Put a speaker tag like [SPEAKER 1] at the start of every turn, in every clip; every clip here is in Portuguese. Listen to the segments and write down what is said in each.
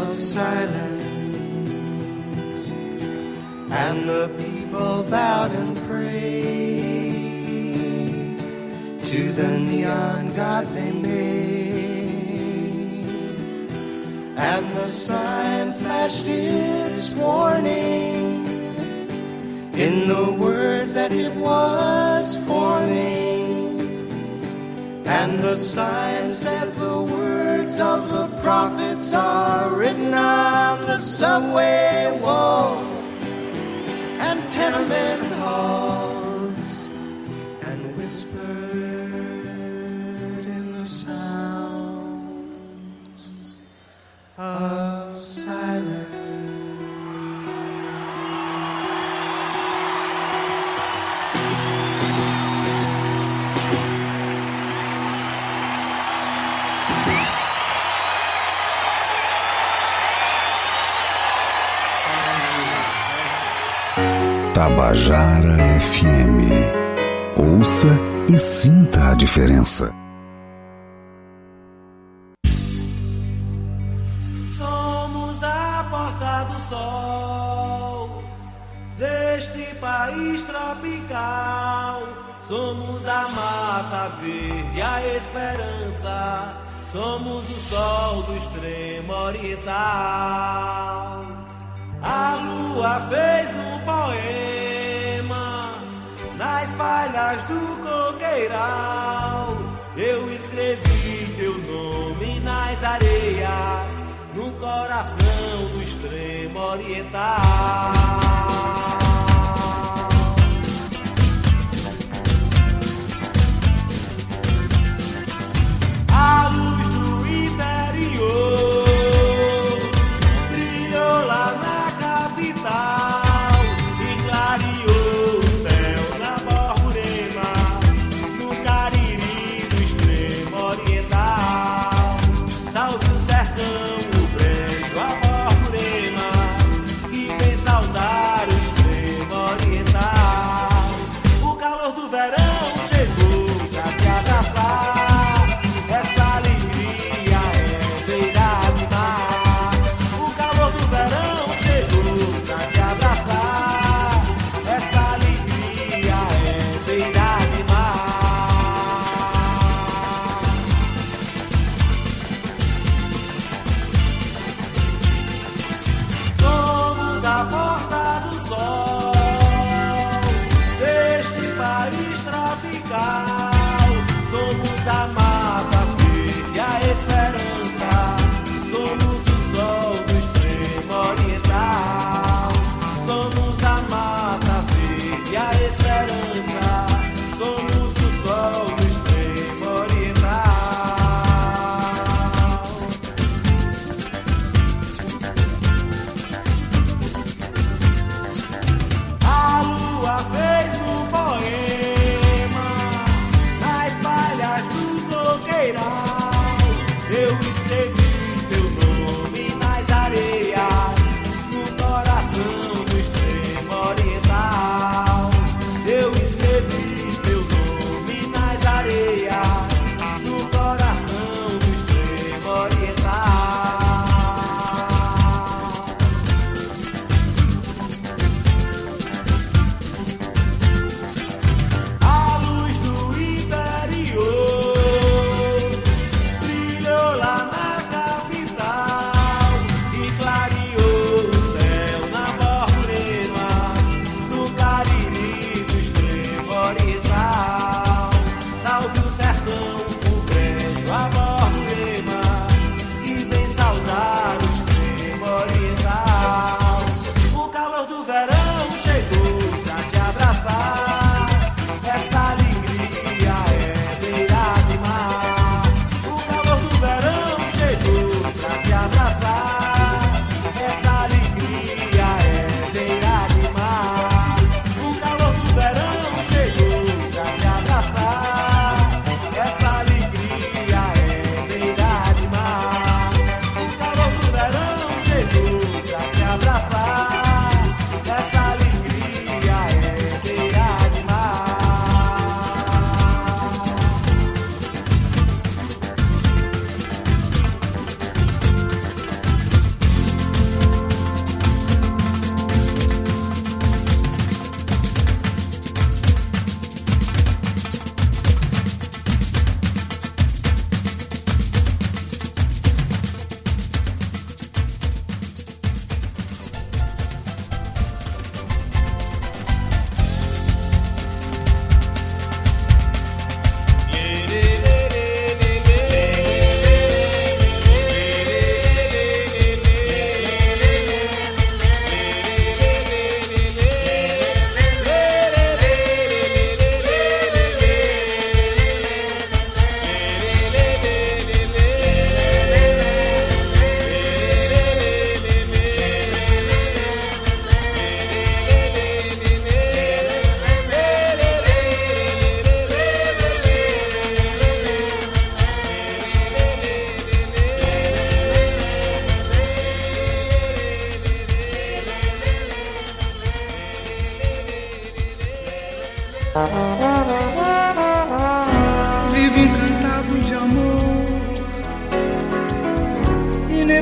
[SPEAKER 1] of silence, and the people bowed and prayed to the neon god they made, and the sign flashed its warning in the words that it was forming, and the sign said the words of the prophets are written on the subway walls and tenement halls, and whispered in the sounds of silence.
[SPEAKER 2] Tabajara FM. Ouça e sinta a diferença.
[SPEAKER 3] Somos a porta do sol deste país tropical. Somos a mata verde, a esperança. Somos o sol do extremo oriental. A lua fez um poema nas falhas do coqueiral. Eu escrevi teu nome nas areias, no coração do extremo oriental. A luz do interior brilhou lá na capital e clareou o céu na Borborema, no Cariri do extremo oriental. Salve o sertão, o brejo, a Borborema, que tem saudade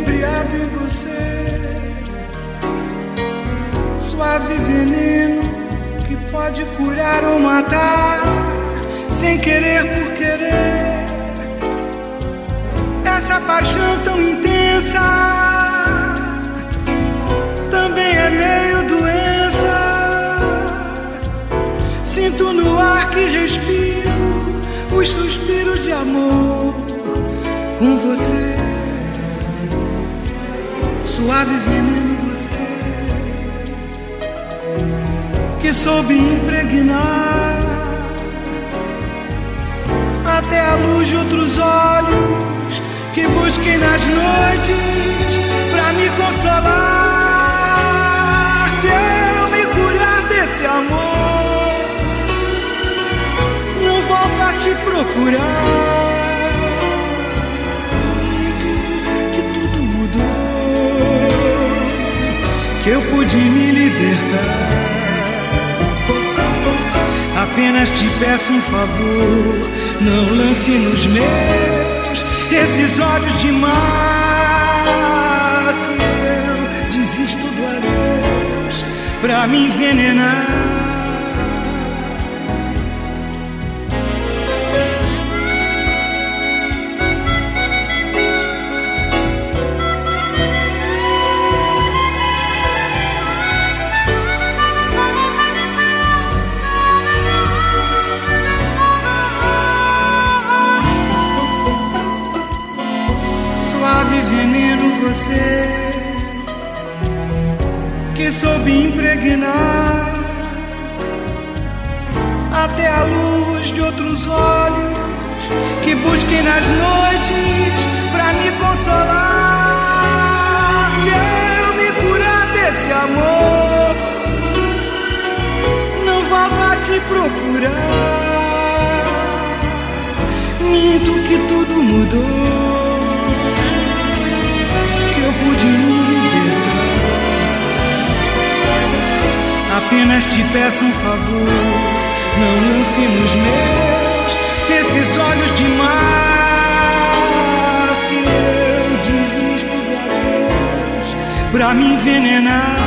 [SPEAKER 4] inebriado em você, suave veneno que pode curar ou matar, sem querer por querer. Essa paixão tão intensa também é meio doença. Sinto no ar que respiro os suspiros de amor com você, suave veneno você, que soube impregnar até a luz de outros olhos, que busquem nas noites pra me consolar. Se eu me curar desse amor, não volto a te procurar. Que tudo mudou, que eu pude me libertar. Apenas te peço um favor, não lance nos meus esses olhos de mar, que eu desisto do adeus pra me envenenar. Veneno você, que soube impregnar até a luz de outros olhos, que busquem nas noites pra me consolar. Se eu me curar desse amor, não volto a te procurar. Minto que tudo mudou, eu pude me libertar. Apenas te peço um favor, não lance nos meus esses olhos de mar, que eu desisto do adeus pra me envenenar.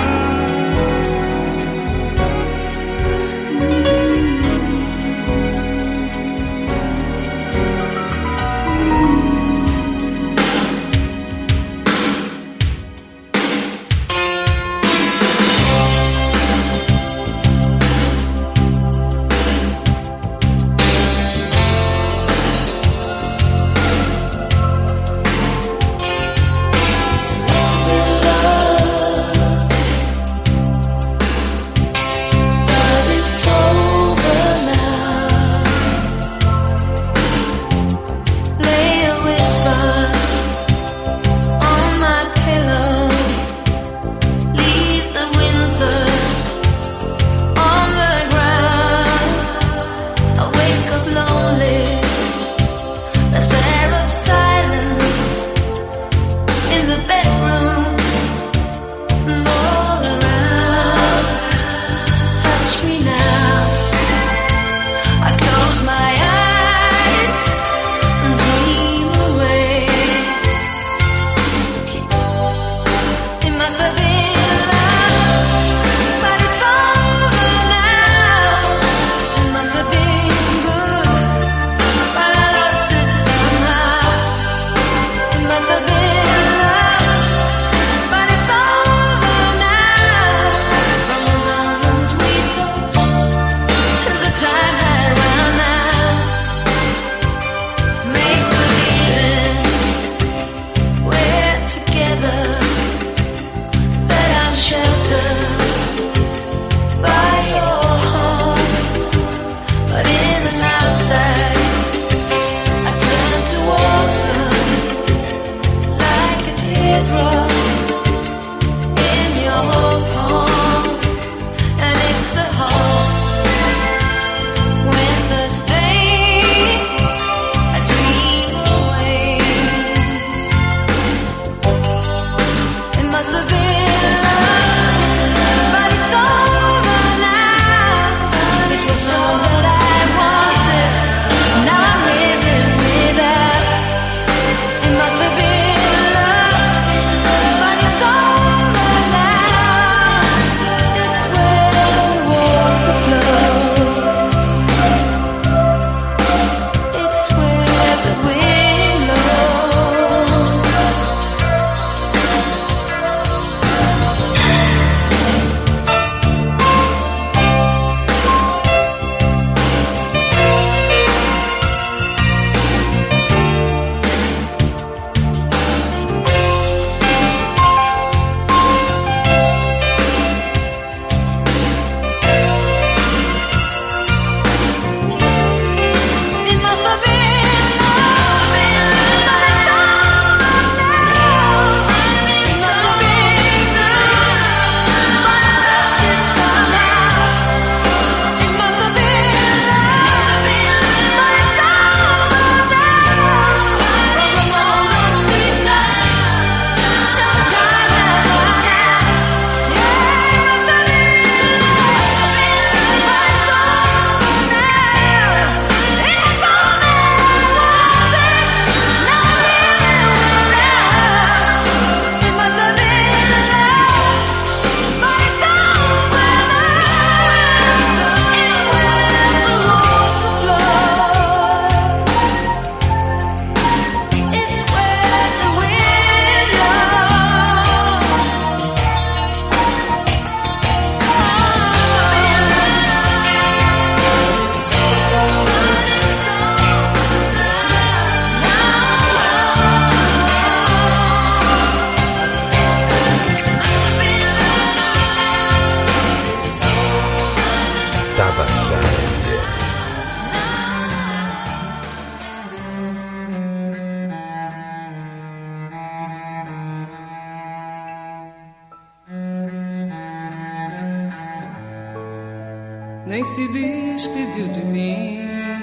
[SPEAKER 5] nem se despediu de mim.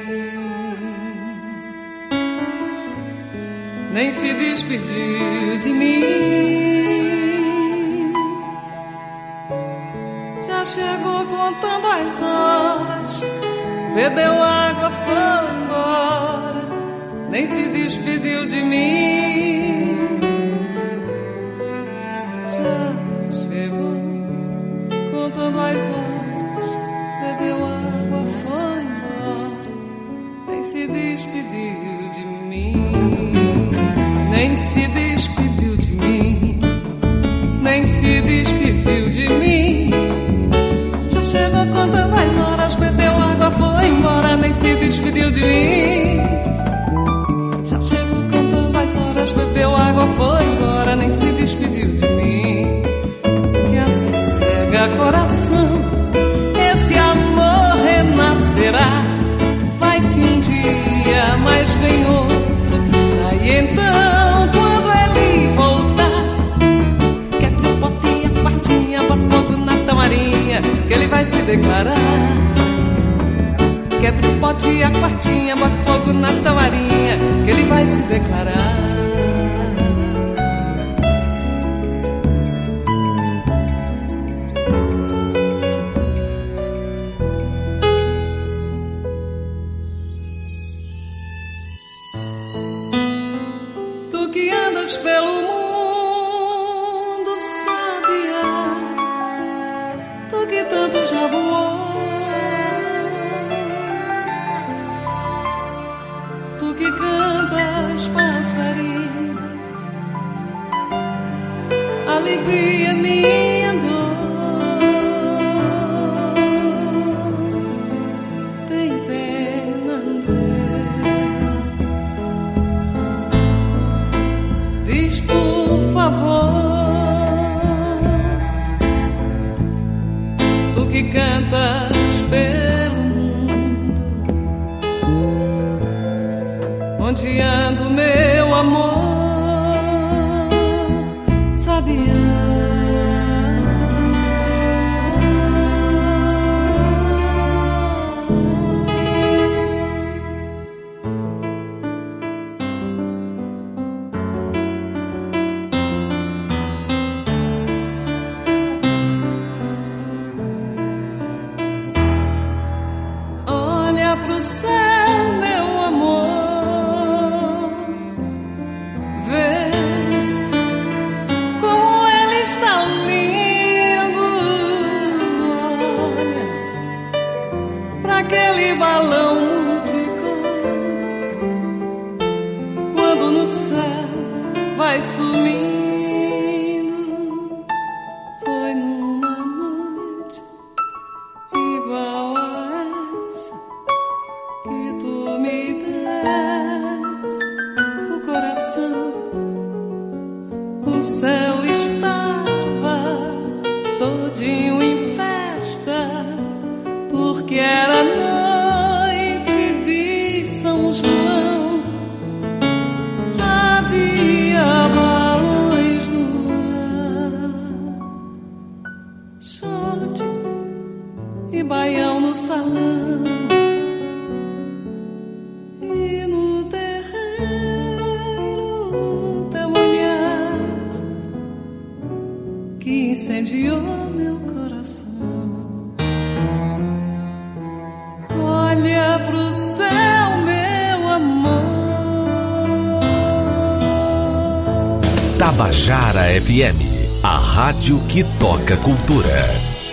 [SPEAKER 5] Nem se despediu de mim. Já chegou contando as horas, bebeu água, foi embora, nem se despediu de mim. Já chegou contando as horas, bebeu água, foi embora, nem se despediu de mim. Nem se despediu de mim, nem se despediu de mim. Já chegou contando as horas, bebeu água, foi embora, nem se despediu de mim. Já chegou contando as horas, bebeu água, foi embora, nem se despediu de mim. Te assossega, coração, esse amor renascerá. Vai-se um dia, mas vem outro. Aí então, quando ele voltar, quebra o pote e a quartinha, bota fogo na tamarinha, que ele vai se declarar. Quebra o pote e a quartinha, bota fogo na tamarinha, que ele vai se declarar. Pelo mundo, sabiá, tu que tanto já voou, tu que cantas, passarinho, alivia minha dor. Tem pena, André, diz por favor, tu que cantas pelo mundo, onde anda o meu amor, sabiá. Pro céu, meu amor, vê como ele está lindo. Olha pra aquele balão de cor, quando no céu vai sumindo. Foi numa noite igual a que tu me des o coração, o céu estava todinho em festa, porque era noite de São João. Havia balões no ar, shot e baião no salão. Incendiou meu coração. Olha pro céu, meu amor.
[SPEAKER 6] Tabajara FM, a rádio que toca cultura.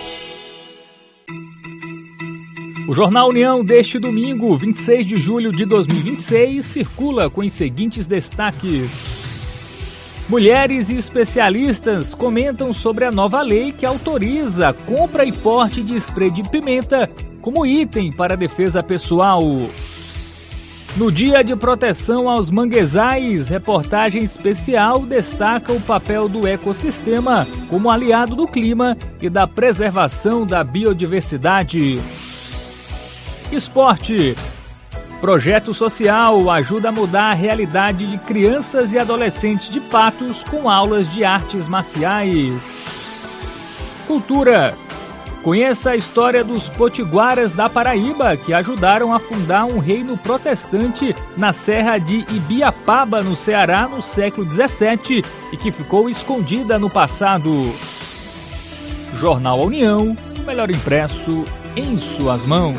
[SPEAKER 7] O Jornal União deste domingo, 26 de julho de 2026, circula com os seguintes destaques. Mulheres e especialistas comentam sobre a nova lei que autoriza a compra e porte de spray de pimenta como item para defesa pessoal. No Dia de Proteção aos Manguezais, reportagem especial destaca o papel do ecossistema como aliado do clima e da preservação da biodiversidade. Esporte. Projeto social ajuda a mudar a realidade de crianças e adolescentes de Patos com aulas de artes marciais. Cultura. Conheça a história dos potiguaras da Paraíba, que ajudaram a fundar um reino protestante na Serra de Ibiapaba, no Ceará, no século XVII e que ficou escondida no passado. Jornal A União, o melhor impresso em suas mãos.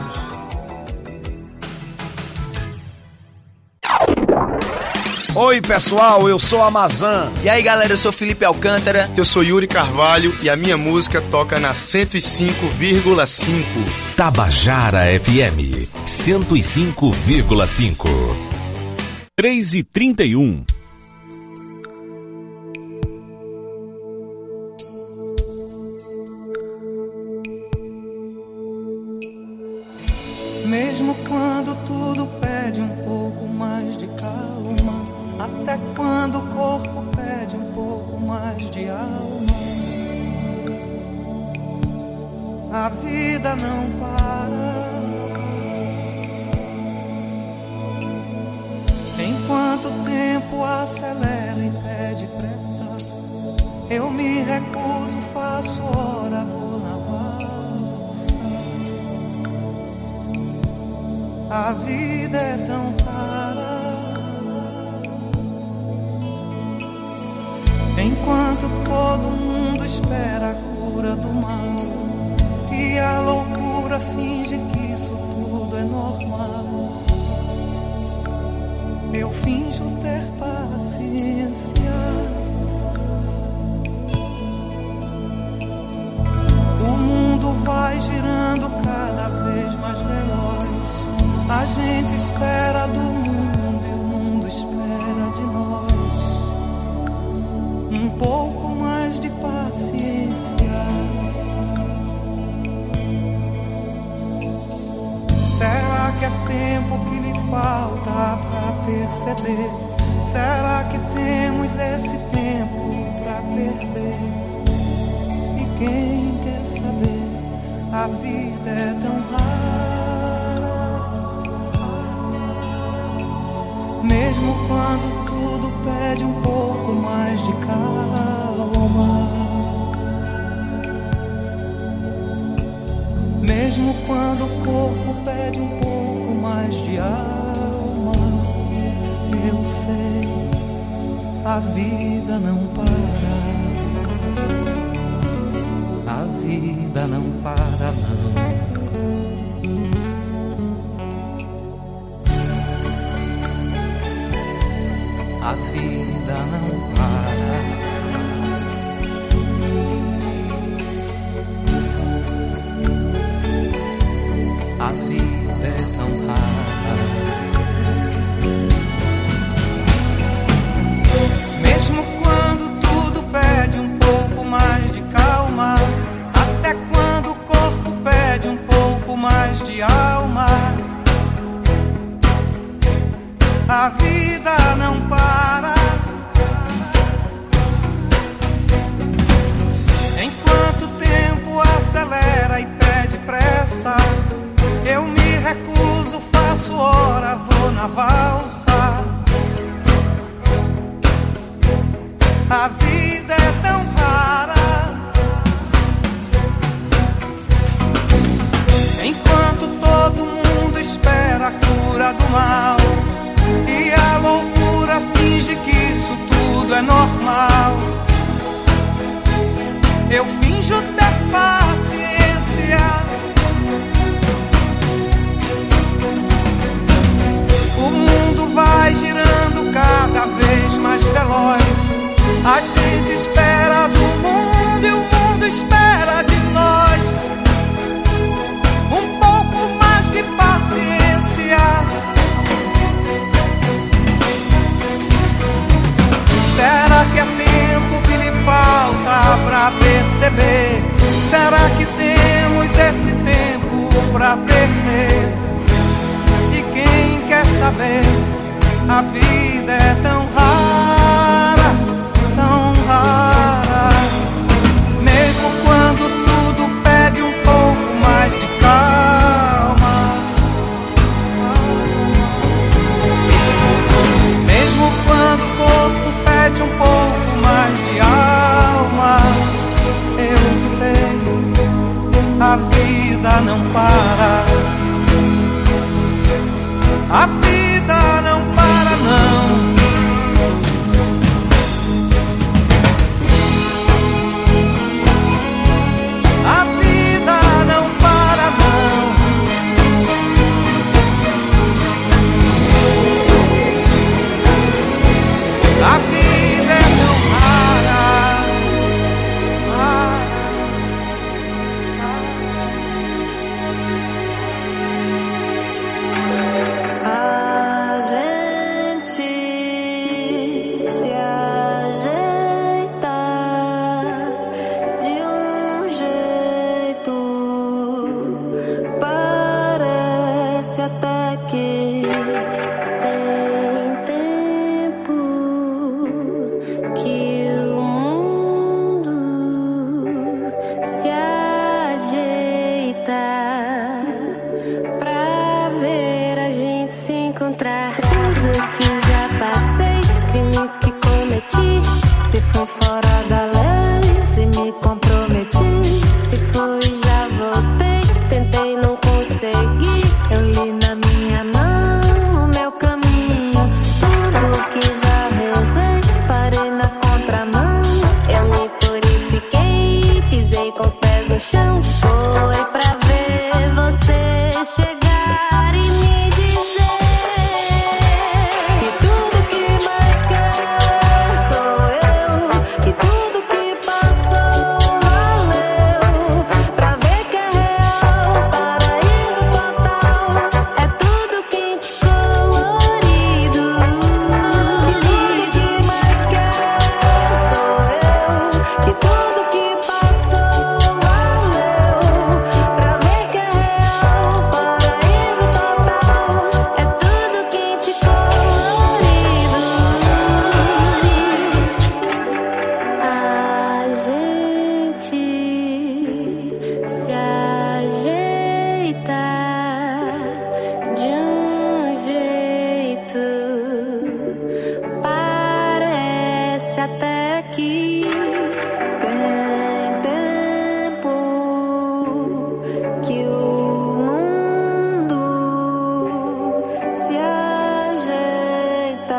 [SPEAKER 8] Oi pessoal, eu sou a Amazã.
[SPEAKER 9] E aí galera, eu sou Felipe Alcântara.
[SPEAKER 10] Eu sou Yuri Carvalho e a minha música toca na 105,5.
[SPEAKER 6] Tabajara FM 105,5. 3h31.
[SPEAKER 5] Mesmo quando tudo pede um pouco mais de calma, até quando o corpo pede um pouco mais de alma, a vida não para. Enquanto o tempo acelera e pede pressa, eu me recuso, faço hora, vou na valsa. A vida é tão rara. Enquanto todo mundo espera a cura do mal, que a loucura finge que isso tudo é normal, eu finjo ter paciência. O mundo vai girando cada vez mais veloz. A gente espera do mundo e o mundo espera de nós. Um pouco mais de paciência. Será que é tempo que lhe falta pra perceber? Será que temos esse tempo pra perder? E quem quer saber? A vida é tão rara. Mesmo quando tudo pede um pouco mais de calma, mesmo quando o corpo pede um pouco mais de alma, eu sei, a vida não para. A vida não para, não. A vida não para. A vida é tão rara. Mesmo quando tudo pede um pouco mais de calma, até quando o corpo pede um pouco mais de alma, a vida não para. Enquanto o tempo acelera e pede pressa, eu me recuso, faço hora, vou na valsa. A vida é tão rara. Enquanto todo mundo espera a cura do mal, e a loucura finge que isso tudo é normal, eu finjo ter paciência. O mundo vai girando cada vez mais veloz. A gente espera do mundo e o mundo espera de nós. Um pouco mais de paciência. Será que é tempo que lhe falta pra perceber? Será que temos esse tempo pra perder? E quem quer saber? A vida é tão rara, tão rara. Mesmo quando tudo pede um pouco mais de calma, mesmo quando o corpo pede um pouco mais de alma, eu sei, a
[SPEAKER 3] não para. A vida não para, não. A vida não para, não. A vida não para.
[SPEAKER 11] A gente se ajeita de um jeito, parece até que tem tempo que o mundo se ajeita pra ver a gente se encontrar. Tudo que já passei, crimes que cometi, se for fora da lei, se me comprometi, se foi já voltei, tentei não consegui, eu li na minha mão o meu caminho. Tudo que já rezei, parei na contramão, eu me purifiquei, pisei com os pés no chão. Foi pra ver você chegar e me dizer que tudo que mais quer sou eu, que tudo que passou valeu, pra ver que é real, paraíso total, é tudo quente colorido. Que tudo que mais quer sou eu, que tudo que passou valeu, pra ver que é real, paraíso total, é tudo quente colorido. A gente se ajeita de um jeito, parece até que tem tempo que o mundo se ajeita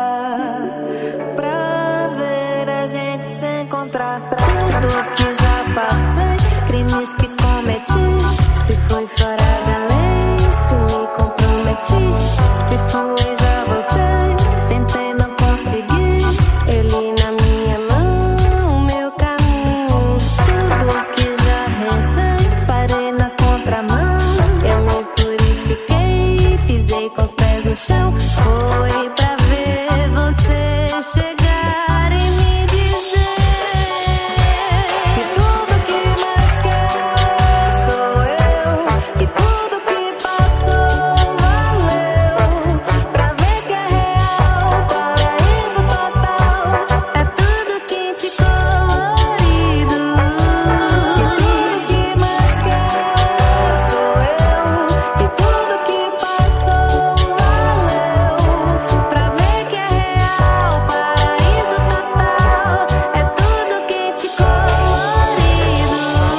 [SPEAKER 11] pra ver a gente se encontrar. Tudo que já passei, crimes que cometi, se foi fora da lei, se me comprometi, se fui já voltei, tentei não consegui, eu li na minha mão o meu caminho. Tudo que já rezei, parei na contramão, eu me purifiquei, pisei com os pés no chão. Foi pra ver você chegar e me dizer que tudo que mais quer sou eu, que tudo que passou valeu, pra ver que é real, paraíso total, é tudo quente colorido. Que tudo que mais quer sou eu, que tudo que passou valeu, pra ver que é real, paraíso total, é tudo quente colorido.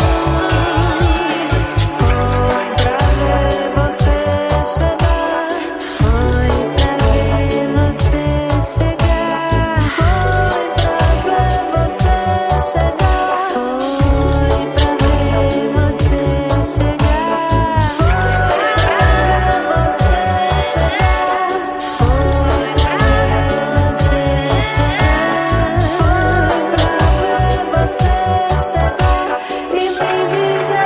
[SPEAKER 11] Foi pra ver você chegar, foi pra ver você chegar, foi pra ver você chegar, foi pra ver você chegar, foi pra ver você chegar, foi pra ver você chegar, foi pra ver você chegar e me dizer.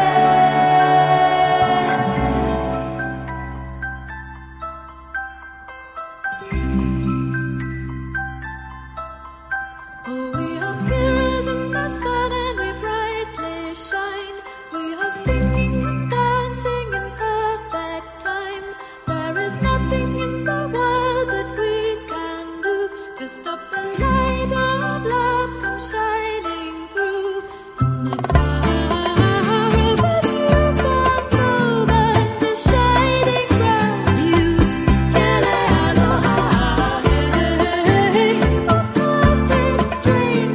[SPEAKER 5] Oh, we are mirrors in the sun and we brightly shine. We are singing and dancing in perfect time. There is nothing in the world that we can do to stop the light of love come shining through. And the power of you can move and is shining round you. Get out of perfect stranger.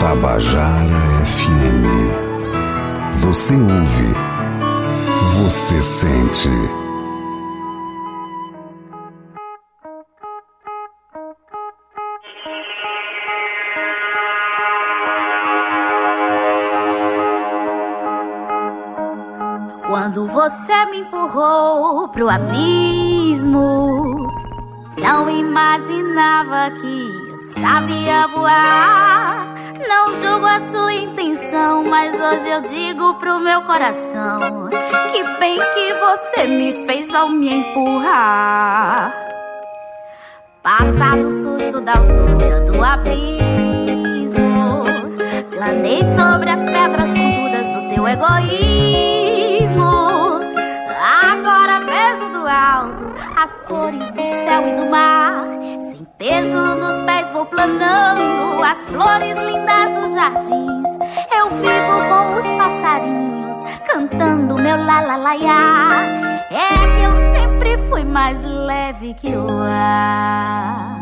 [SPEAKER 2] Tabajara FM. Você ouve, você sente.
[SPEAKER 12] Quando você me empurrou pro abismo, não imaginava que eu sabia voar. Não julgo a sua intenção, mas hoje eu digo pro meu coração: que bem que você me fez ao me empurrar. Passado o susto da altura do abismo, planei sobre as pedras pontudas do teu egoísmo. Agora vejo do alto as cores do céu e do mar. Sem peso nos pés vou planando as flores lindas dos jardins. Eu vivo com os passarinhos cantando meu la-la-la-ia. É que eu sempre fui mais leve que o ar.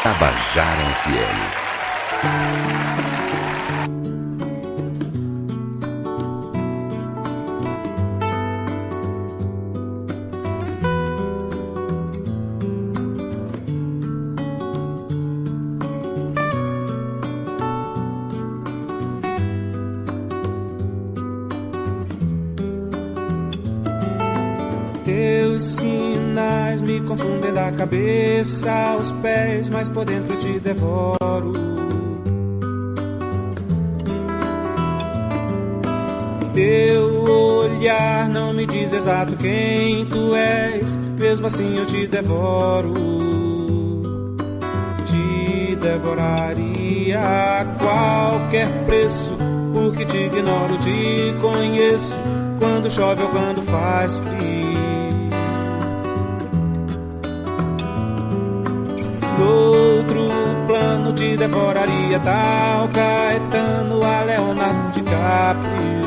[SPEAKER 2] Tabajara FM.
[SPEAKER 13] Teus sinais me confundem da cabeça aos pés, mas por dentro te devoro. Teu olhar não me diz exato quem tu és, mesmo assim eu te devoro. Te devoraria a qualquer preço, porque te ignoro, te conheço, quando chove ou quando faz frio. Outro plano te devoraria tal Caetano a Leonardo DiCaprio.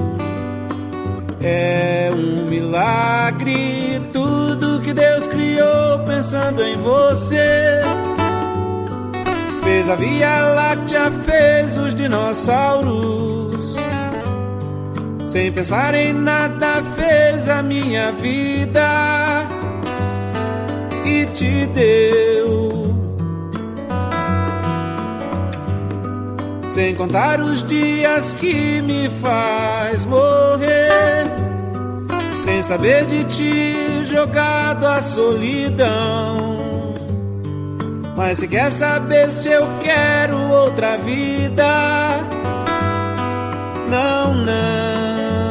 [SPEAKER 13] É um milagre tudo que Deus criou pensando em você. Fez a Via Láctea, fez os dinossauros. Sem pensar em nada fez a minha vida e te deu. Sem contar os dias que me faz morrer, sem saber de ti jogado à solidão. Mas se quer saber se eu quero outra vida, não, não.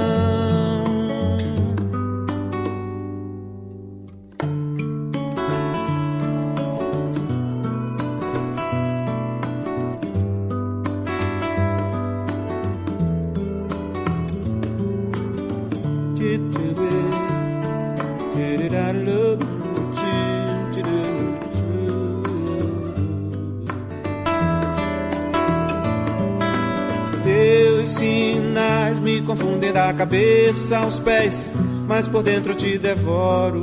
[SPEAKER 13] Teus sinais me confundem da cabeça aos pés, mas por dentro eu te devoro.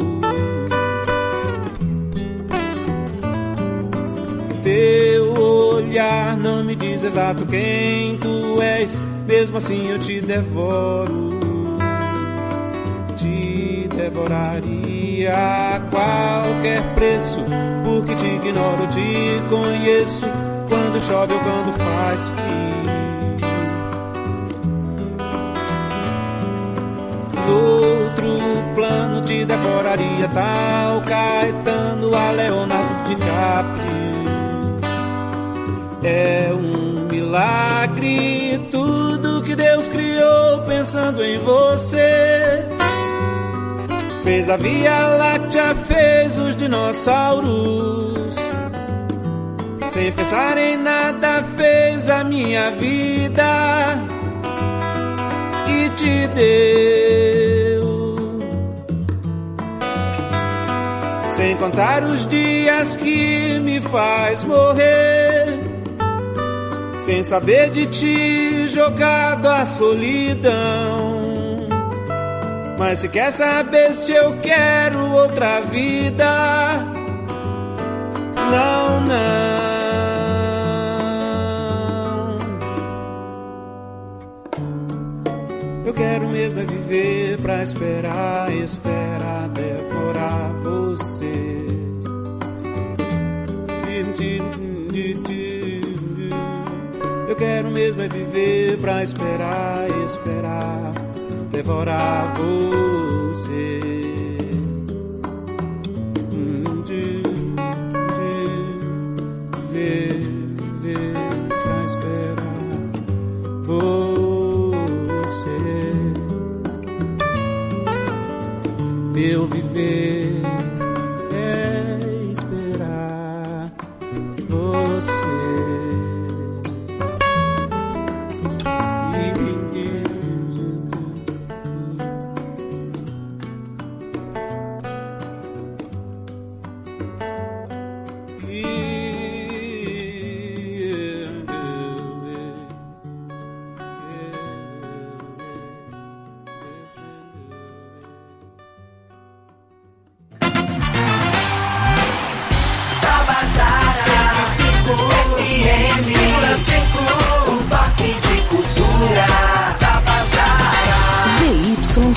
[SPEAKER 13] Teu olhar não me diz exato quem tu és, mesmo assim eu te devoro. Te devoraria a qualquer preço, porque te ignoro, te conheço, quando chove ou quando faz frio. Outro plano te devoraria tal Caetano a Leonardo DiCaprio. É um milagre tudo que Deus criou pensando em você. Fez a Via Láctea, fez os dinossauros. Sem pensar em nada fez a minha vida e te deu. Sem contar os dias que me faz morrer, sem saber de ti jogado à solidão. Mas se quer saber se eu quero outra vida, não, não. Eu quero mesmo é viver pra esperar, esperar, devorar você. Eu quero mesmo é viver pra esperar, esperar, devorar você. Viver pra esperar você. Meu viver é esperar você.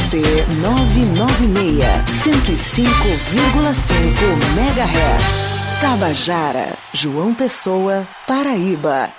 [SPEAKER 14] ZYC 996, 105,5 MHz. Tabajara, João Pessoa, Paraíba.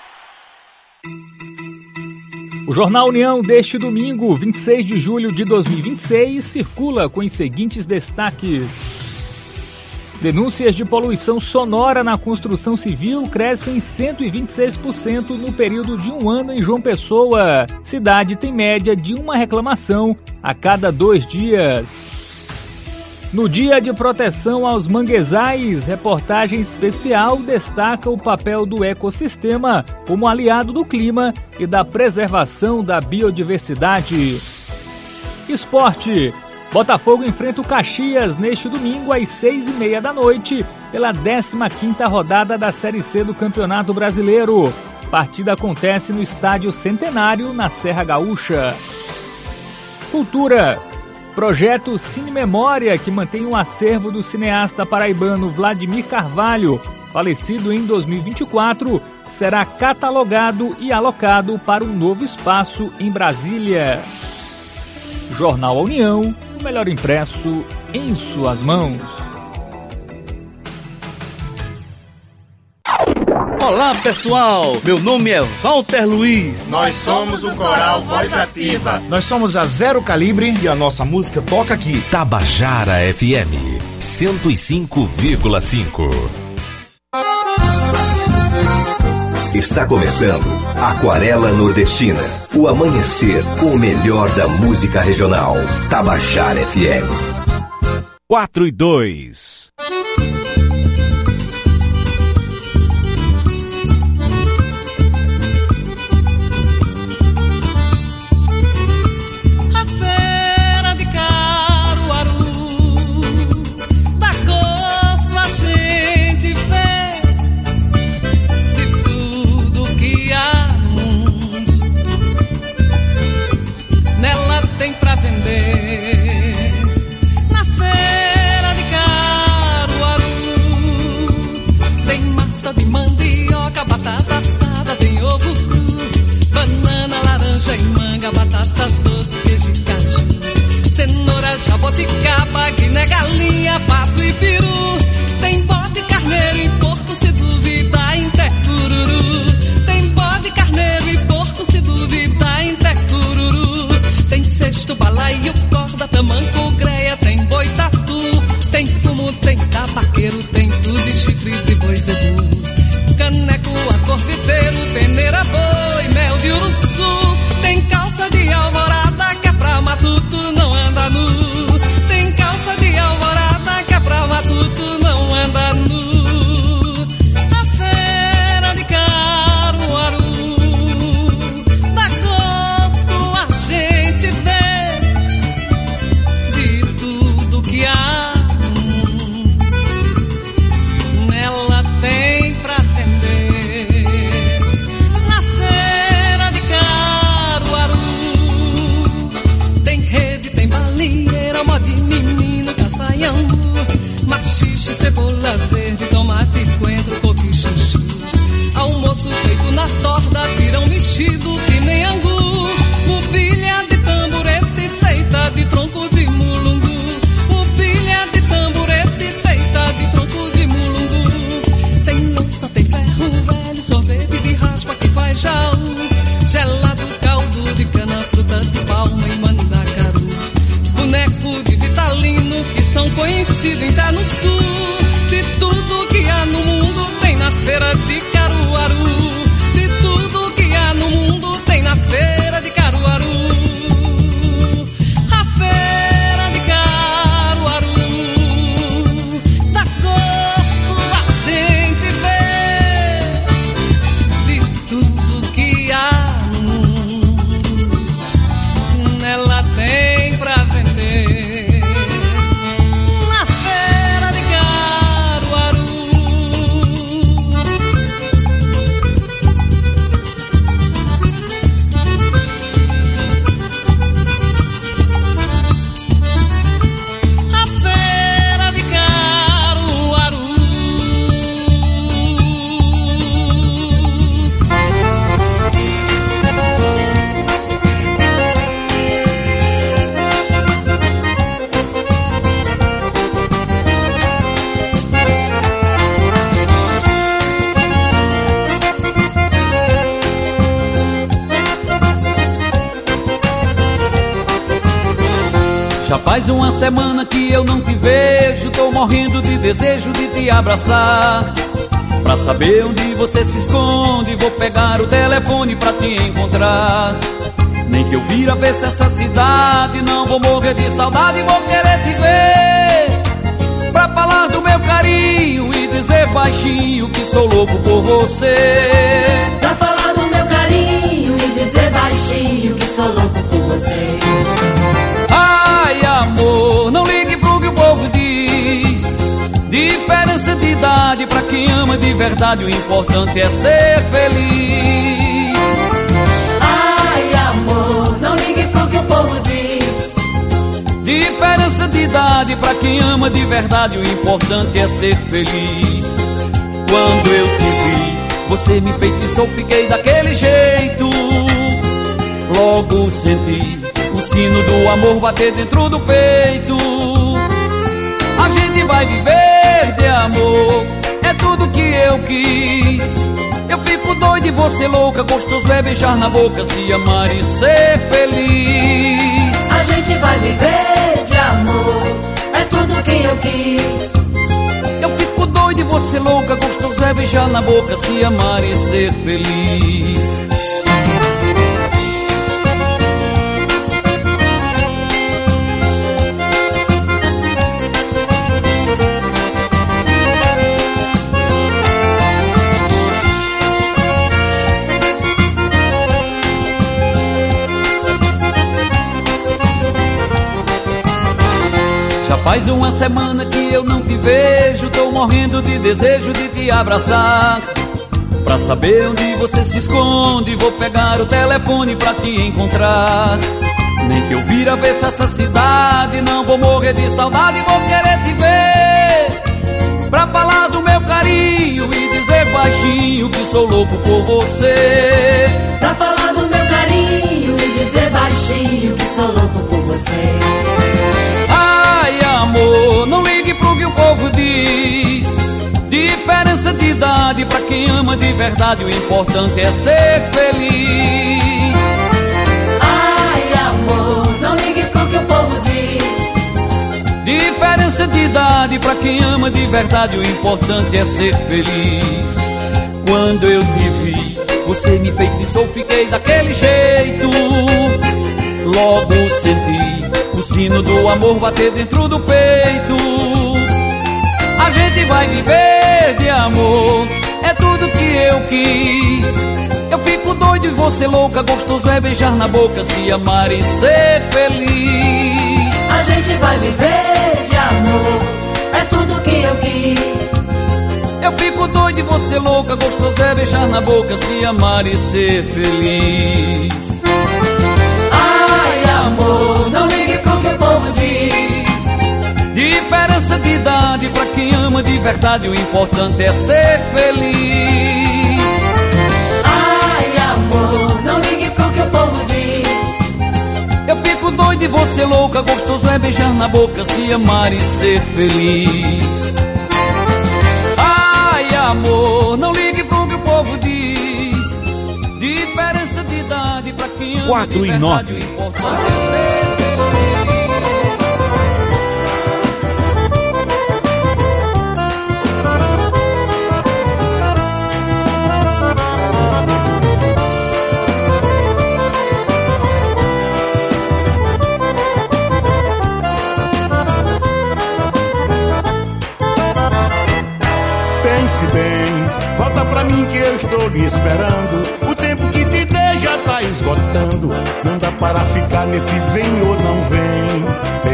[SPEAKER 7] O Jornal União deste domingo, 26 de julho de 2026, circula com os seguintes destaques. Denúncias de poluição sonora na construção civil crescem 126% no período de um ano em João Pessoa. Cidade tem média de uma reclamação a cada 2 dias. No Dia de Proteção aos Manguezais, reportagem especial destaca o papel do ecossistema como aliado do clima e da preservação da biodiversidade. Esporte. Botafogo enfrenta o Caxias neste domingo às 6h30 da noite pela 15ª rodada da Série C do Campeonato Brasileiro. Partida acontece no Estádio Centenário, na Serra Gaúcha. Cultura. Projeto Cine Memória, que mantém um acervo do cineasta paraibano Vladimir Carvalho, falecido em 2024, será catalogado e alocado para um novo espaço em Brasília. Jornal A União, o melhor impresso em suas mãos.
[SPEAKER 3] Olá pessoal, meu nome é Walter Luiz.
[SPEAKER 10] Nós somos o Coral Voz Ativa.
[SPEAKER 8] Nós somos a Zero Calibre e a nossa música toca aqui.
[SPEAKER 6] Tabajara FM 105,5.
[SPEAKER 2] Está começando Aquarela Nordestina, o amanhecer com o melhor da música regional. Tabajara FM
[SPEAKER 6] 4-2.
[SPEAKER 5] Jaboticaba, guiné, galinha, pato e peru. Tem bode, carneiro e porco, se duvidar, em tecururu. Tem bode, carneiro e porco, se duvidar, em tecururu. Tem cesto, balaio, corda, tamanco, greia. Tem boi, tatu, tem fumo, tem tabaqueiro. Tem tudo e chifre de boi, zebu. Caneco, acorviteiro, peneira, boi, mel de uruçu. Tem calça de alvorada, que é pra matuto, não anda nu. De alvorada que é pra matuto não anda nu. A feira de Caruaru dá gosto a gente ver de tudo que há. Nela tem pra vender. Na feira de Caruaru tem rede, tem balieira, modinha, machixe, cebola verde, tomate, coentro, coco, chuchu. Almoço feito na torta, pirão mexido que nem angu. Mobília de tamborete feita de tronco de mulungu. Mobília de tamborete feita de tronco de mulungu. Tem louça, tem ferro velho, sorvete de raspa que faz jaú. Gelado, caldo de cana, fruta de palma e mandacaru. Boneco de vitalino que são conhecidos em tá no sul. De tudo que há no mundo tem na feira de Caruaru. De tudo que há no mundo tem na feira de Caruaru. A feira de Caruaru dá gosto a gente ver de tudo que há no mundo. Ela tem pra vender. Na feira de Caruaru
[SPEAKER 15] faz uma semana que eu não te vejo, tô morrendo de desejo de te abraçar. Pra saber onde você se esconde, vou pegar o telefone pra te encontrar. Nem que eu vira ver se essa cidade, não vou morrer de saudade, vou querer te ver. Pra falar do meu carinho e dizer baixinho que sou louco por você.
[SPEAKER 16] Pra falar do meu carinho e dizer baixinho que sou louco por você.
[SPEAKER 15] Ai, amor, não ligue pro que o povo diz. Diferença de idade pra quem ama de verdade, o importante é ser feliz.
[SPEAKER 16] Ai, amor, não ligue pro que o povo diz.
[SPEAKER 15] Diferença de idade pra quem ama de verdade, o importante é ser feliz. Quando eu te vi, você me enfeitiçou, fiquei daquele jeito. Logo senti o sino do amor bater dentro do peito. A gente vai viver de amor, é tudo que eu quis. Eu fico doido e você louca, gostoso é beijar na boca, se amar e ser feliz.
[SPEAKER 16] A gente vai viver de amor, é tudo que eu quis.
[SPEAKER 15] Eu fico doido e você louca, gostoso é beijar na boca, se amar e ser feliz. Já faz uma semana que eu não te vejo, tô morrendo de desejo de te abraçar. Pra saber onde você se esconde, vou pegar o telefone pra te encontrar. Nem que eu vira ver se essa cidade, não vou morrer de saudade, vou querer te ver. Pra falar do meu carinho e dizer baixinho que sou louco por você.
[SPEAKER 16] Pra falar do meu carinho e dizer baixinho que sou louco por você.
[SPEAKER 15] Ai, amor, não ligue pro que o povo diz. Diferença de idade pra quem ama de verdade, o importante é ser feliz.
[SPEAKER 16] Ai, amor, não ligue pro que o povo diz.
[SPEAKER 15] Diferença de idade pra quem ama de verdade, o importante é ser feliz. Quando eu te vi, você me enfeitiçou, fiquei daquele jeito. Logo senti o sino do amor bater dentro do peito. A gente vai viver de amor, é tudo que eu quis. Eu fico doido e você louca, gostoso é beijar na boca, se amar e ser feliz.
[SPEAKER 16] A gente vai viver de amor, é tudo que eu quis.
[SPEAKER 15] Eu fico doido e você louca, gostoso é beijar na boca, se amar e ser feliz.
[SPEAKER 16] Ai, amor, não ligue pro que o povo diz.
[SPEAKER 15] Diferença de idade pra quem ama de verdade, o importante é ser feliz.
[SPEAKER 16] Ai, amor, não ligue pro que o povo diz.
[SPEAKER 15] Eu fico doido e você louca, gostoso é beijar na boca, se amar e ser feliz. Ai, amor, não ligue pro que o povo diz. Diferença de idade pra quem ama
[SPEAKER 7] 4
[SPEAKER 15] de
[SPEAKER 7] e
[SPEAKER 15] verdade,
[SPEAKER 7] 9.
[SPEAKER 15] o importante é ser feliz.
[SPEAKER 17] Pense bem, volta pra mim que eu estou lhe esperando. O tempo que te dei já tá esgotando. Não dá para ficar nesse vem ou não vem.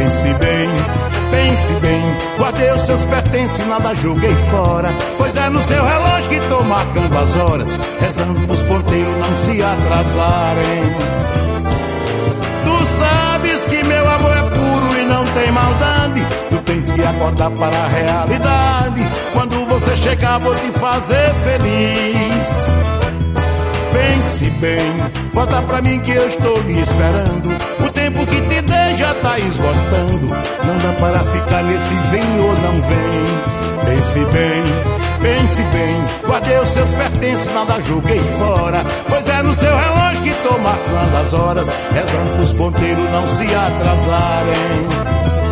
[SPEAKER 17] Pense bem, guardei os seus pertences, nada joguei fora. Pois é no seu relógio que tô marcando as horas, rezando pros ponteiros não se atrasarem. Tu sabes que meu amor é puro e não tem maldade. Tu tens que acordar para a realidade. Quando você chegar vou te fazer feliz. Pense bem, volta pra mim que eu estou lhe esperando. O tempo que te dei já tá esgotando. Não dá para ficar nesse vem ou não vem. Pense bem, guardei os seus pertences, nada joguei fora. Pois é no seu relógio que tô marcando as horas, rezando pros ponteiros não se atrasarem.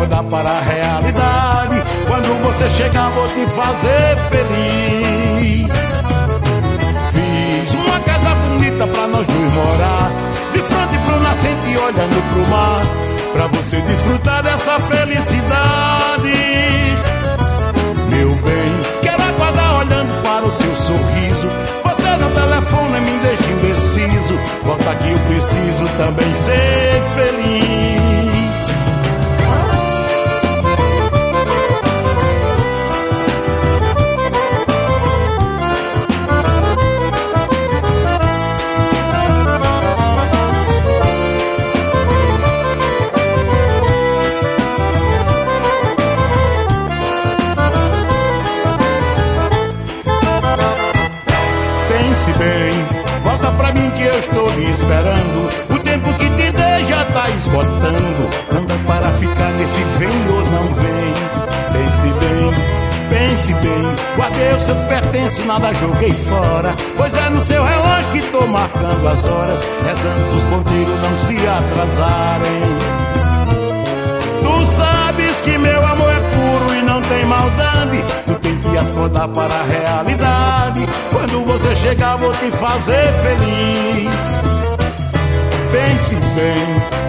[SPEAKER 17] acordar para a realidade. Quando você chegar vou te fazer feliz. Fiz uma casa bonita pra nós dois morar, de frente pro nascente olhando pro mar, pra você desfrutar dessa felicidade. Meu bem, quero acordar olhando para o seu sorriso. Você no telefone me deixa indeciso. Volta aqui, eu preciso também ser feliz. Pense bem, volta pra mim que eu estou lhe esperando. O tempo que te dei já tá esgotando. Não dá para ficar nesse vem ou não vem. Pense bem, guardei os seus pertences, nada joguei fora. Pois é no seu relógio que tô marcando as horas, rezando pros ponteiros não se atrasarem. Tu sabes que meu amor é puro e não tem maldade. Tu tem que acordar para a realidade. Quando você chegar vou te fazer feliz. Pense bem,